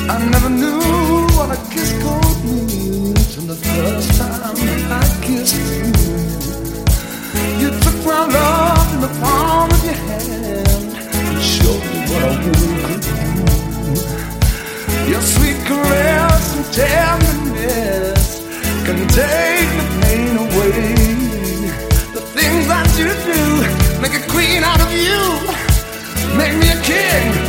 I never knew what a kiss could mean till the first time I kissed you. You took my love in the palm of your hand and showed me what a woman could do. Your sweet caress and tenderness can take the pain away. The things that you do make a queen out of you, make me a king.